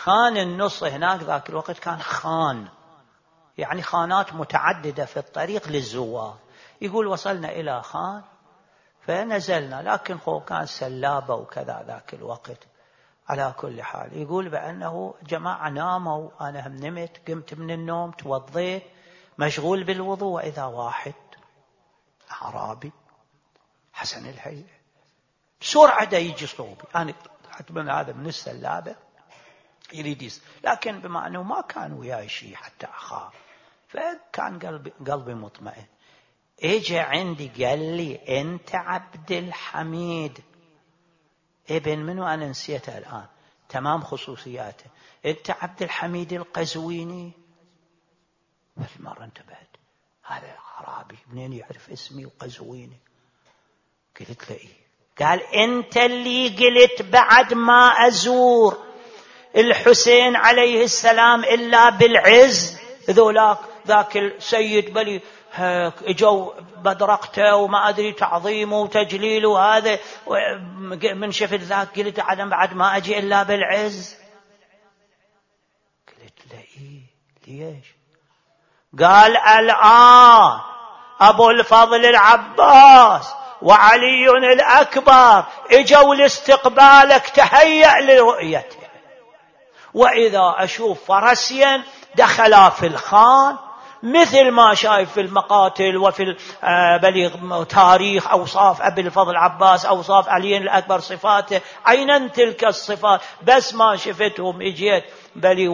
S1: خان النص هناك ذاك الوقت كان خان، يعني خانات متعددة في الطريق للزوار. يقول وصلنا إلى خان فنزلنا، لكن هو كان سلابة وكذا ذاك الوقت. على كل حال يقول بأنه جماعة ناموا، أنا هم نمت، قمت من النوم توضيت مشغول بالوضوء، وإذا واحد أعرابي حسن الهيئة بسرعة دا يجي صوبي. أنا أتمنى هذا من السلابة يريد يس، لكن بما أنه ما كان وياي شيء حتى أخاف، فكان قلبي, قلبي مطمئن. اجى عندي قال لي أنت عبد الحميد ابن منو؟ أنا نسيته الآن تمام خصوصياته. أنت عبد الحميد القزويني؟ فالمرة انتبهت، هذا عربي منين يعرف اسمي وقزويني؟ قلت له إيه؟ قال أنت اللي قلت بعد ما أزور الحسين عليه السلام إلا بالعز. ذولاك ذاك السيد بلي اجوا بدرقته وما أدري تعظيمه وتجليله، وهذا من شفت ذاك قلت عدم بعد ما أجي إلا بالعز. قلت له إيه ليش؟ قال الآن أبو الفضل العباس وعلي الأكبر اجوا لاستقبالك، تهيأ لرؤيته، وإذا أشوف فرسيا دخلا في الخان مثل ما شايف في المقاتل وفي بليغ تاريخ أوصاف أبي الفضل العباس، أوصاف علي الأكبر، صفاته عينا تلك الصفات، بس ما شفتهم اجيت بلي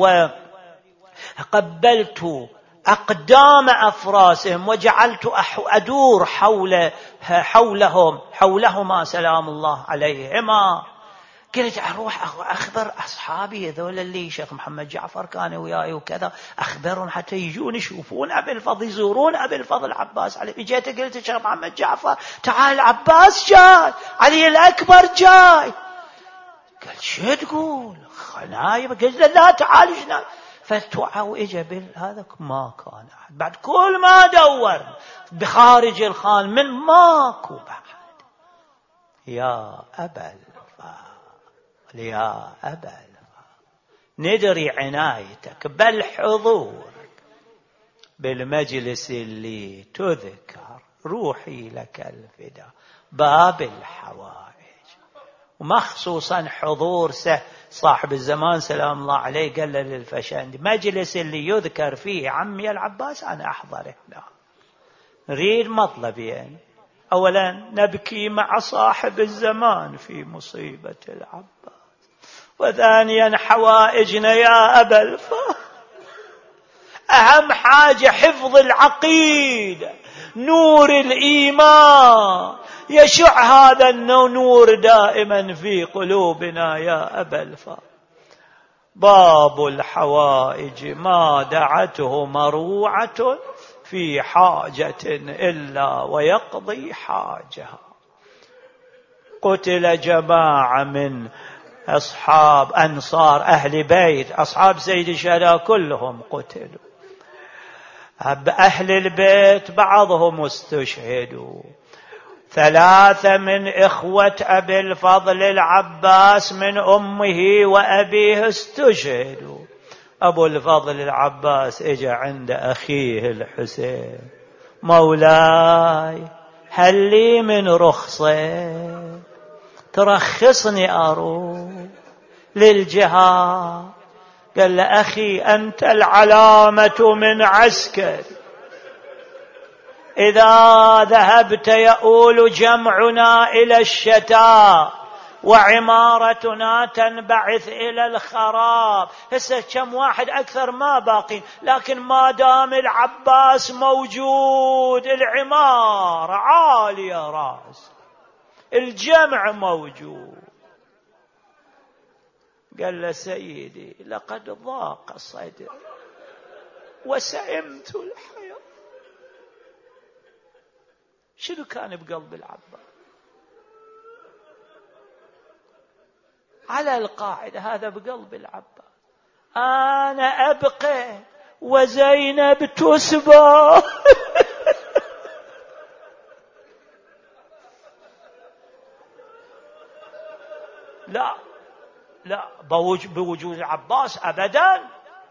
S1: وقبلت أقدام أفراسهم وجعلت أدور حول حولهم حولهما سلام الله عليهما. قلت أروح أخبر أصحابي هذول اللي شيخ محمد جعفر كان وياي وكذا، أخبرهم حتى يجون يشوفون أبي الفضل، يزورون أبي الفضل العباس عليه. جيت قلت شيخ محمد جعفر تعال العباس جاي، علي الأكبر جاي. قال شو تقول خنايب؟ قلت لا تعال جنا. فتوعى وإجا هذا ما كان أحد بعد، كل ما دور بخارج الخان من ماكو بعد. يا أبا الفضل يا أبا الفضل ندري عنايتك بل حضورك بالمجلس اللي تذكر، روحي لك الفداء باب الحوائج، ومخصوصا حضور صاحب الزمان سلام الله عليه قال للفشندي مجلس اللي يذكر فيه عمي العباس أنا أحضره. لا نريد مطلبين، أولا نبكي مع صاحب الزمان في مصيبة العباس، وثانيا حوائجنا يا أبا الفضل، أهم حاجة حفظ العقيدة، نور الإيمان، يشع هذا النور دائما في قلوبنا يا أبا الفضل. باب الحوائج ما دعته مروعة في حاجة إلا ويقضي حاجها. قتل جماعة من أصحاب أنصار أهل بيت، أصحاب سيد الشهداء كلهم قتلوا، أهل البيت بعضهم استشهدوا، ثلاثة من إخوة أبي الفضل العباس من أمه وأبيه استشهدوا. أبو الفضل العباس إجا عند أخيه الحسين، مولاي هل لي من رخصة ترخصني أروح للجهاد؟ قال له أخي أنت العلامة من عسكر، إذا ذهبت يؤول جمعنا إلى الشتاء وعمارتنا تنبعث إلى الخراب. هسه كم واحد أكثر ما باقين، لكن ما دام العباس موجود العمارة عالية رأس، الجمع موجود. قال له سيدي لقد ضاق صدري وسئمت الحياة. شنو كان بقلب العباس؟ على القاعدة هذا بقلب العباس، أنا أبقى وزينب تسبى. لا لا بوجود العباس أبدا.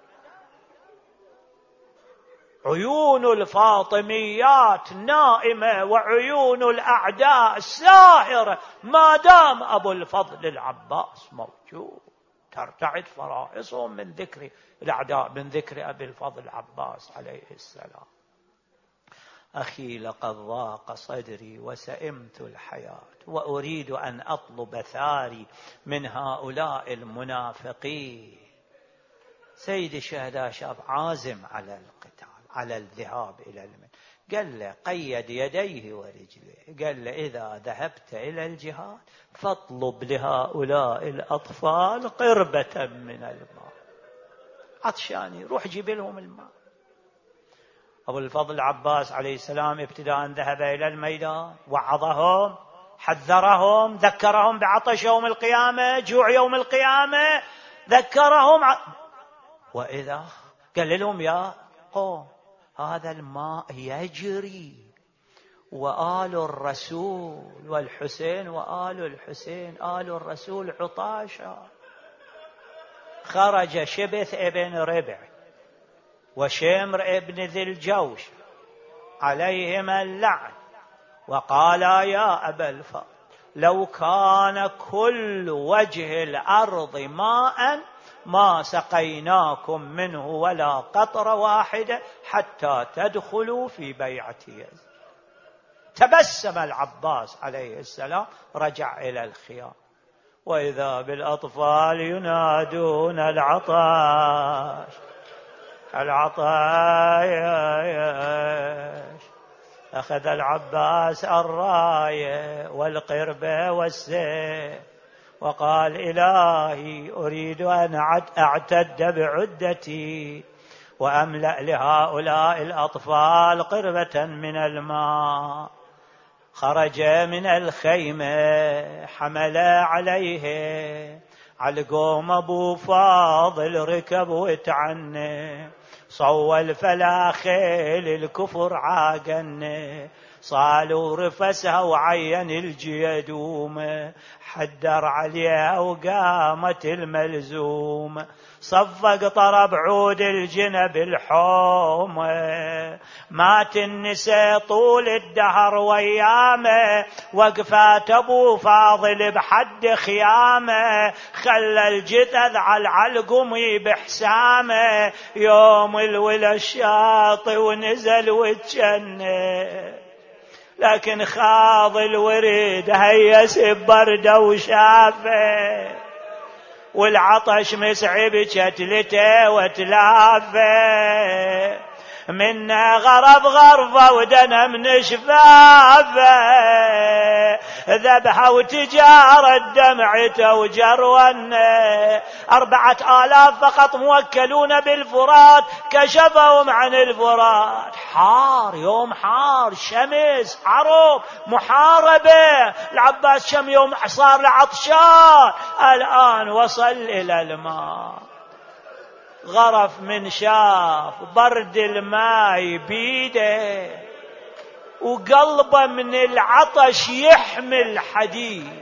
S1: عيون الفاطميات نائمة وعيون الأعداء ساهرة ما دام أبو الفضل العباس موجود، ترتعد فرائصهم من ذكر الأعداء، من ذكر أبي الفضل العباس عليه السلام. أخي لقد ضاق صدري وسئمت الحياة وأريد أن أطلب ثاري من هؤلاء المنافقين. سيد الشهداء شاب عازم على القتال، على الذهاب إلى المن. قال له قيد يديه ورجليه، قال له إذا ذهبت إلى الجهاد فاطلب لهؤلاء الأطفال قربة من الماء، عطشاني روح جيب لهم الماء. أبو الفضل العباس عليه السلام ابتداء ذهب إلى الميدان، وعظهم، حذرهم، ذكرهم بعطش يوم القيامة، جوع يوم القيامة، ذكرهم ع... وإذا قال لهم يا قوم هذا الماء يجري وآل الرسول والحسين وآل الحسين آل الرسول عطاشا. خرج شبث ابن ربع وشمر ابن ذي الجوش عليهما اللعن وقالا يا أبا الفضل لو كان كل وجه الأرض ماء ما سقيناكم منه ولا قطرة واحدة حتى تدخلوا في بيعة يزيد. تبسم العباس عليه السلام، رجع إلى الخيام، وإذا بالأطفال ينادون العطاش العطايش. أخذ العباس الراية والقربة والسيف وقال إلهي أريد أن أعتد بعدتي وأملأ لهؤلاء الأطفال قربة من الماء. خرج من الخيمة، حمل عليه علقوم أبو فاضل، ركب وتعني صوى الفلاخيل الكفر عاقني، صالوا رفسها وعين الجيدوم، حدر عليها وقامت الملزوم، صفق طرب عود الجنب الحوم، مات النساء طول الدهر ويامه، وقفات ابو فاضل بحد خيامه، خلى الجثث على العلقم بحسامه، يوم الولا الشاطئ ونزل وتجنه، لكن خاض الوريد هيس ببرده وشافه، والعطش مسعب شتلته وتلافه، منا غرب غرفة ودنا من شفافه، ذبحه وتجارة دمعته وجرونه، أربعة آلاف فقط موكلون بالفرات، كشفهم عن الفرات، حار يوم حار، شمس حرب محاربة، العباس شم يوم صار لعطشان، الآن وصل إلى الماء، غرف من شاف برد الماء بيده، وقلبه من العطش يحمل حديد،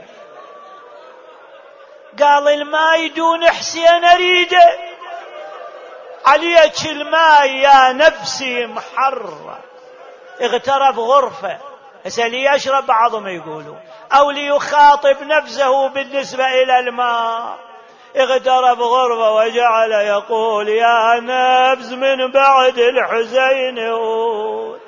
S1: قال الماء يدون حسين أريده، عليك الماء يا نفسي محرة. اغترف غرفة، اسألي يشرب بعضهم يقولوا، أو ليخاطب نفسه بالنسبة إلى الماء، اغترف غرفة وجعل يقول يا نفس من بعد الحسين هود،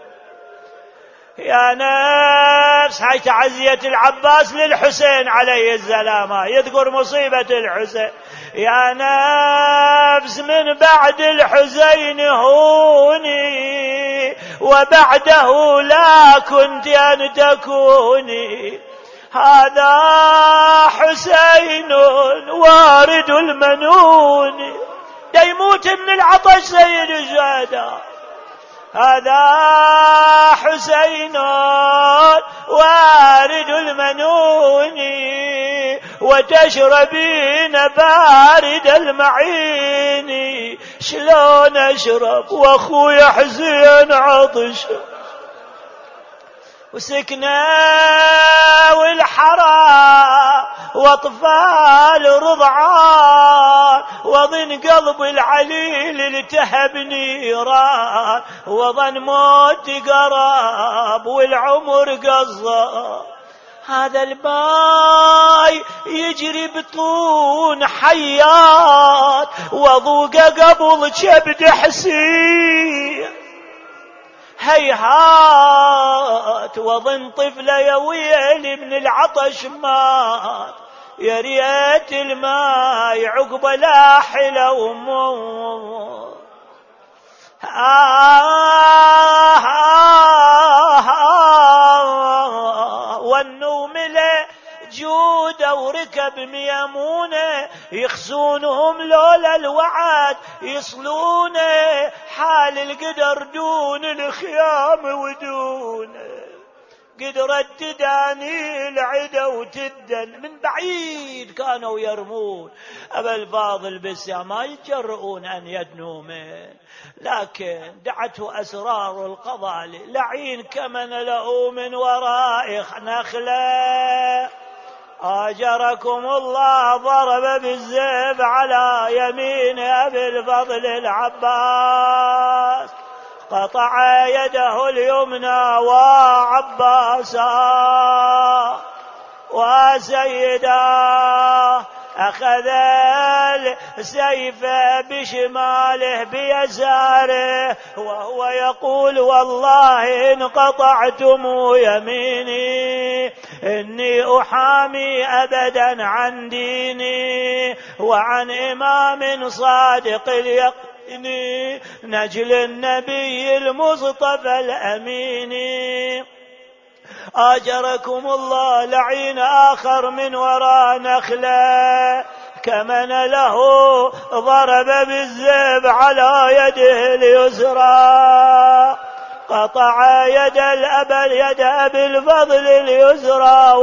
S1: يا نفس. هاي تعزية العباس للحسين عليه السلام، يذكر مصيبة الحسين، يا نفس من بعد الحسين هوني، وبعده لا كنت أن تكوني، هذا حسين وارد المنون، يموت من العطش سيد الشهداء، هذا حسين وارد المنون، وتشربين بارد المعين، شلون أشرب وأخوي حسين عطش، وسكنة والحرام واطفال رضعان، وظن قلب العليل التهب نيران، وظن موت قراب والعمر قصر. هذا الماي يجري بطون حيات، وضوق قبل كبد حسين هيهات، وظن طفله يا ويلي من العطش مات، يا ريت الماي عقب لاحله وموت. آه آه آه والنوم له جودة وركب ميمونة، يخزونهم لولا الوعد يصلونه، حال القدر دون الخيام ودونه. قدرت تداني العدا وتدن من بعيد كانوا يرمون، أبا الفاضل بالساعة ما يتجرؤون أن يدنوا من، لكن دعته أسرار القضاء لعين كمن له من وراء نخلة. آجركم الله ضرب بالزيب على يمين أبي الفضل العباس، قطع يده اليمنى وعباسا وسيدا، أخذ السيف بشماله بيساره، وهو يقول والله إن قطعتم يميني إني أحامي أبدا عن ديني وعن إمام صادق اليقين نجل النبي المصطفى الأمين. آجركم الله لعين آخر من وراء نخلة، كمن له ضرب بالزيب على يده اليسرى، قطع يد الأب يد أبي الفضل اليسرى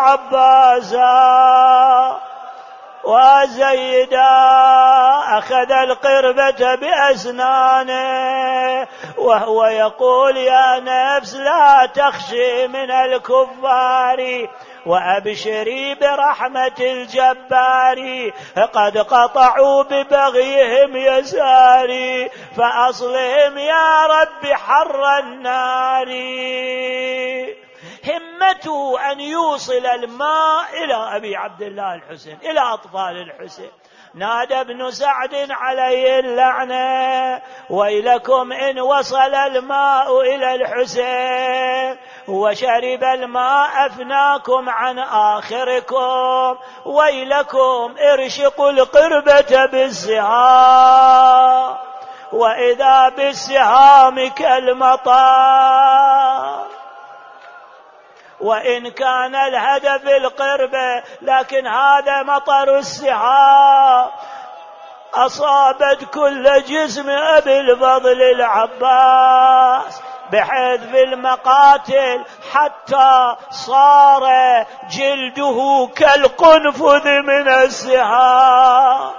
S1: وعباسا وزيدا، أخذ القربة بأسنانه وهو يقول يا نفس لا تخشي من الكفار وأبشري برحمة الجبار، قد قطعوا ببغيهم يساري فأصلهم يا رب حر النار. همته أن يوصل الماء إلى أبي عبد الله الحسين، إلى أطفال الحسين. نادى ابن سعد عليه اللعنة ويلكم إن وصل الماء إلى الحسين وشرب الماء أفناكم عن آخركم، ويلكم ارشقوا القربة بالسهام وإذا بالسهام كالمطار. وإن كان الهدف القربة لكن هذا مطر السحاب، أصابت كل جسم أبي الفضل العباس بحيث في المقاتل حتى صار جلده كالقنفذ من السحاب.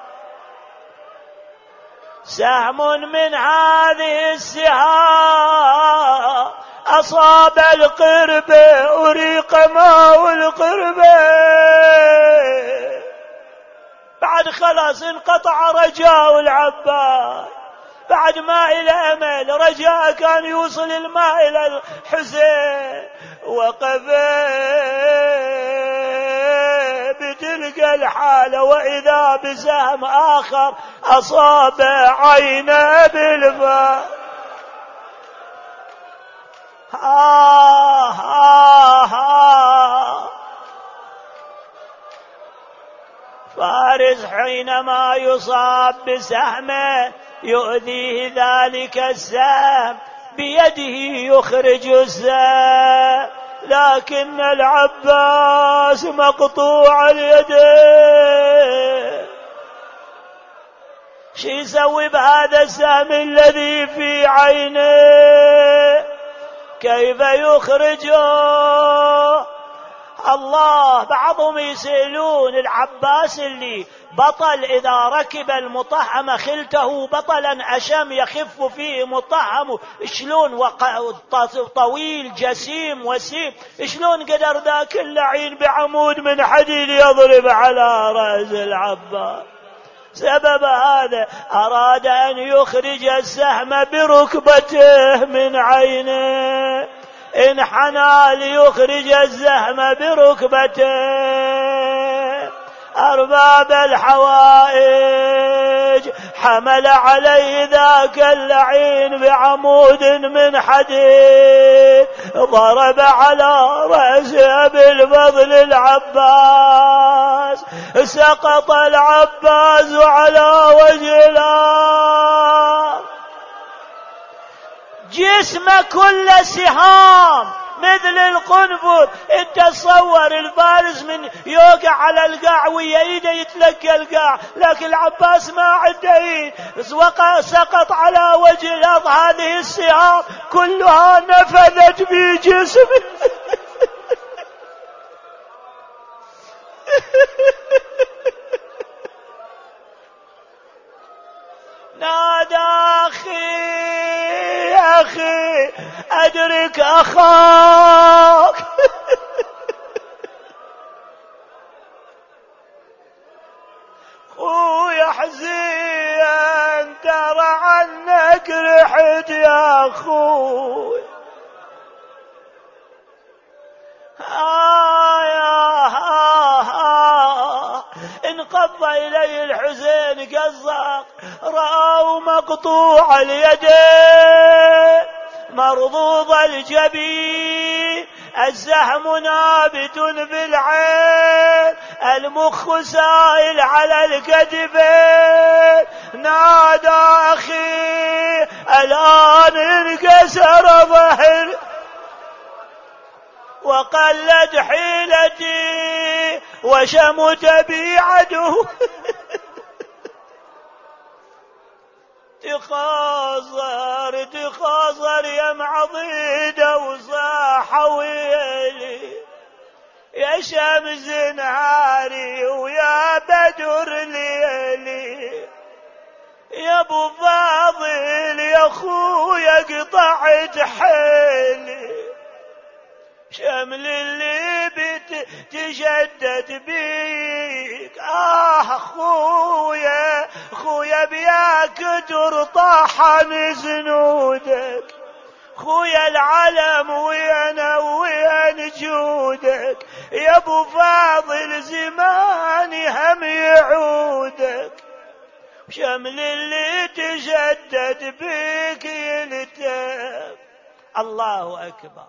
S1: سهم من هذه السهام أصاب القربة، أريق ماء القربة، بعد خلاص انقطع رجاء العباس، بعد ما إلى أمل رجاء كان يوصل الماء إلى الحسين، وقف بتلك الحالة وإذا بسهم آخر أصاب عين بالفا. آه آه آه فارس حينما يصاب بسهم يؤذيه ذلك السهم بيده يخرج السهم، لكن العباس مقطوع اليدين. شو يسوي بهذا السهم الذي في عينه؟ كيف يخرجه؟ الله. بعضهم يسألون العباس اللي بطل إذا ركب المطعم خلته بطلا أشم يخف فيه مطعم، شلون طويل جسيم وسيم، شلون قدر ذاك اللعين بعمود من حديد يضرب على رأس العباس؟ سبب هذا أراد أن يخرج السهم بركبته من عينه، انحنى ليخرج السهم بركبته. أرباب الحوائج حمل عليه ذاك اللعين بعمود من حديد، ضرب على رأس أبي الفضل العباس، سقط العباس على وجه الأرض، جسمه كل سهام مثل القنفذ. انت تصور الفارس من يوقع على القاع ويا ايده يتلقى القاع، لكن العباس ما عنده ايد، سقط على وجه الارض. هذه السهام كلها نفذت في جسمه. نادى أخي أخي أدرك أخاك. خويا حزين ترى عنك رحت يا خوي. آه يا آه آه انقض إليه الحزين قزق، رأوا مقطوع اليدين مرضوض الجبين، الزحم نابت بالعين، المخ سائل على الكتفين. نادى أخي الآن انكسر ظهر وقلت حيلتي وشمت بي عدو. تخاصر تخاصر يا معضيدة وصاح ويلي، يا شمس نهاري ويا بدر ليلي، يا ابو فاضل يا خويا قطعت حيلي، شمل اللي بتجدد بيك. آه خويا خويا بياك ترطحن زنودك، خويا العلم ويانا وين جودك، يا ابو فاضل زماني هم يعودك، شمل اللي تجدد بيك يلتف. الله أكبر.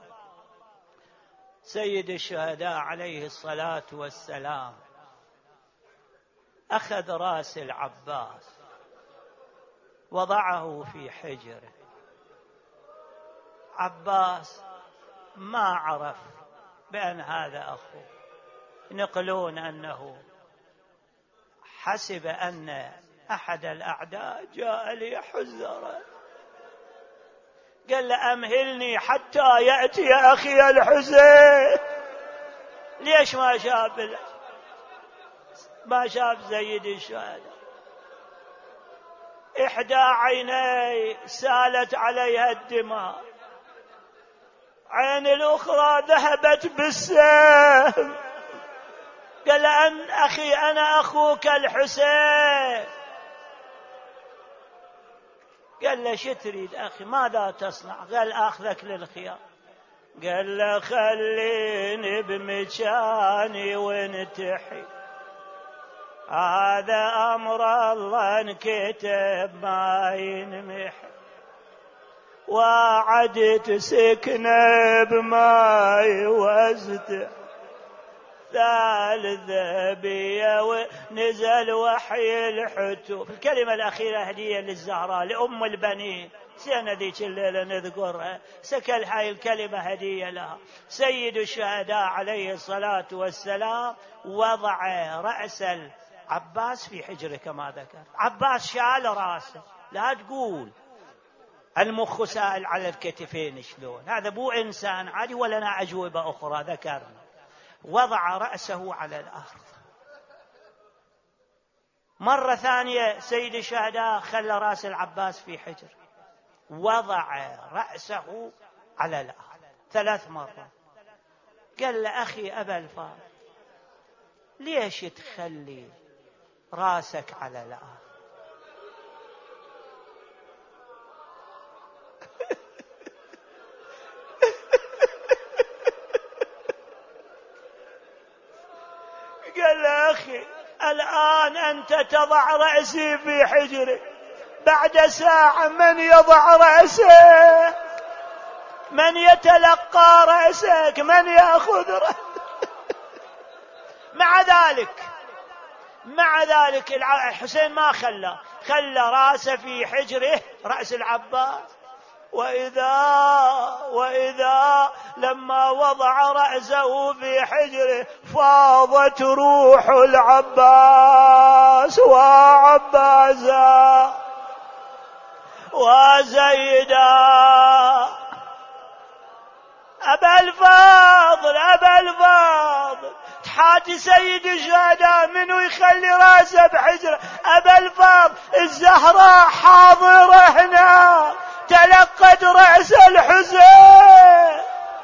S1: سيد الشهداء عليه الصلاة والسلام أخذ رأس العباس وضعه في حجره. عباس ما عرف بأن هذا أخوه، ينقلون أنه حسب أن أحد الأعداء جاء ليحذره، قال له أمهلني حتى يأتي أخي الحسين. ليش ما شاف ما شاف سيد الشهداء؟ إحدى عيني سالت عليها الدماء، عين الأخرى ذهبت بالسهم. قال أن أخي أنا أخوك الحسين. قال له شو تريد أخي ماذا تصنع؟ قال أخذك للخيار. قال له خليني بمكاني وانتحي، هذا أمر الله انكتب ما ينمحي، وعدت سكنه بماي وازدح، ثالثة بيا ونزل وحي الحتوب. الكلمة الأخيرة هدية للزهراء لأم البنين، سنة ذيك الليلة نذكرها، سكل هاي الكلمة هدية لها. سيد الشهداء عليه الصلاة والسلام وضع رأس العباس في حجره كما ذكر. عباس شال رأسه، لا تقول المخ سائل على الكتفين شلون، هذا مو إنسان عادي، ولنا أجوبة أخرى ذكرنا. وضع رأسه على الأرض. مرة ثانية سيد الشهداء خلى رأس العباس في حجر، وضع رأسه على الأرض ثلاث مرات. قال له أخي أبا الفاضل ليش تخلي رأسك على الأرض؟ قال له أخي الآن أنت تضع رأسي في حجري، بعد ساعة من يضع رأسه؟ من يتلقى رأسك؟ من يأخذ رأسك؟ مع ذلك مع ذلك الحسين ما خلى خلى رأسه في حجره، رأس العباس. وإذا وإذا لما وضع رأسه في حجره فاضت روح العباس وعباسا وزيدا. أبا الفاضل أبا الفاضل تحاتي سيد الشهداء منو يخلي رأسه بحجره؟ أبا الفاضل الزهراء حاضرة هنا تلقت رأس الحسين.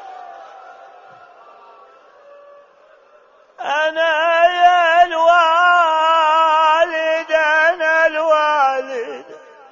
S1: أنا يا الوالد أنا الوالد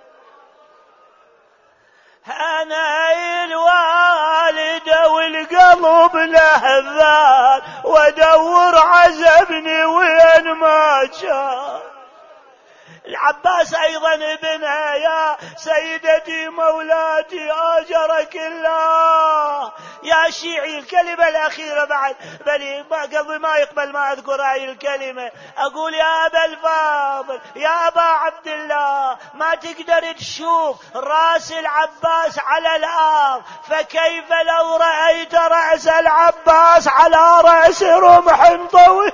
S1: أنا الوالد والقلب لهذان ودور عزبني وين ما كان. العباس أيضا ابنها يا سيدتي مولاتي آجرك الله يا شيعي. الكلمة الأخيرة بعد بل قبل ما يقبل ما أذكر هاي الكلمة أقول يا أبا الفاضل يا أبا عبد الله ما تقدر تشوف رأس العباس على الأرض، فكيف لو رأيت رأس العباس على رأس رمح طويل؟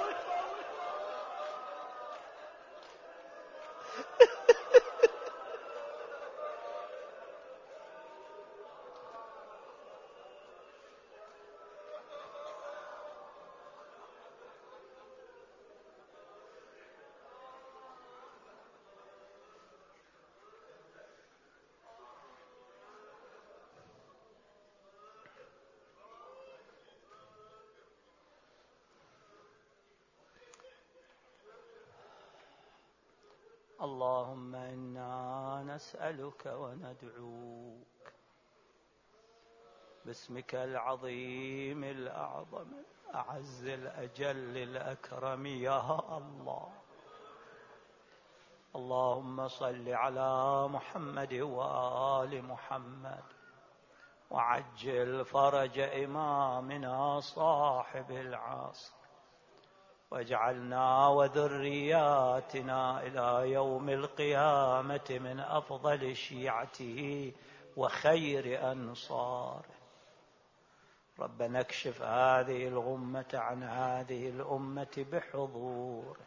S1: اللهم إنا نسألك وندعوك باسمك العظيم الأعظم الأعز الأجل الأكرم يا الله. اللهم صل على محمد وآل محمد وعجل فرج إمامنا صاحب العصر، واجعلنا وذرياتنا إلى يوم القيامة من أفضل شيعته وخير أنصاره. ربنا اكشف هذه الغمة عن هذه الأمة بحضوره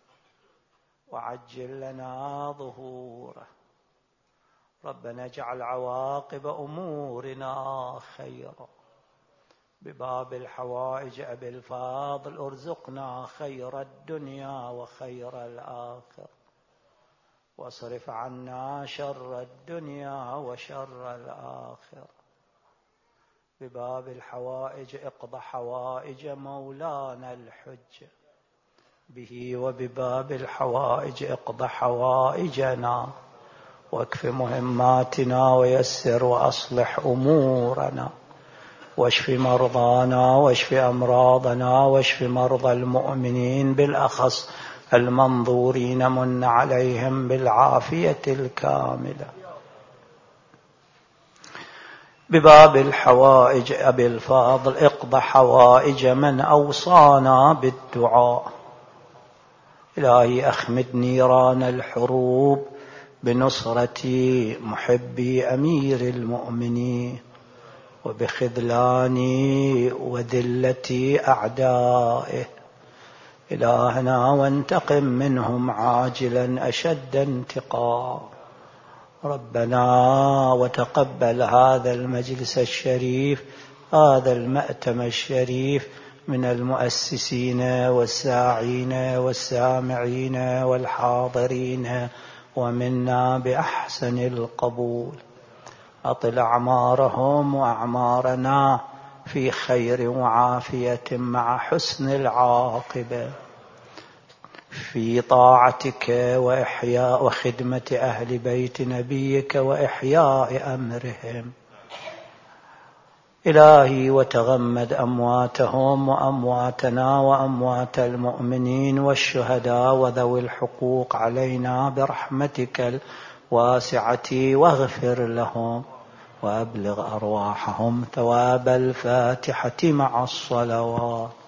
S1: وعجل لنا ظهوره. ربنا اجعل عواقب أمورنا خيرا. بباب الحوائج أبي الفاضل ارزقنا خير الدنيا وخير الآخرة، واصرف عنا شر الدنيا وشر الآخرة. بباب الحوائج اقض حوائج مولانا الحجة به، وبباب الحوائج اقض حوائجنا واكف مهماتنا ويسر وأصلح أمورنا، واشف مرضانا واشف أمراضنا واشف مرضى المؤمنين بالأخص المنظورين، من عليهم بالعافية الكاملة. بباب الحوائج أبي الفاضل اقض حوائج من أوصانا بالدعاء. إلهي أخمد نيران الحروب بنصرة محبي أمير المؤمنين، وبخذلان وذلة أعدائه إلهنا، وانتقم منهم عاجلا أشد انتقام. ربنا وتقبل هذا المجلس الشريف، هذا المأتم الشريف، من المؤسسين والساعين والسامعين والحاضرين ومنا بأحسن القبول. أطل أعمارهم وأعمارنا في خير وعافية مع حسن العاقبة في طاعتك وإحياء وخدمة أهل بيت نبيك وإحياء أمرهم. إلهي وتغمد أمواتهم وأمواتنا وأموات المؤمنين والشهداء وذوي الحقوق علينا برحمتك الواسعة واغفر لهم وأبلغ أرواحهم ثواب الفاتحة مع الصلوات.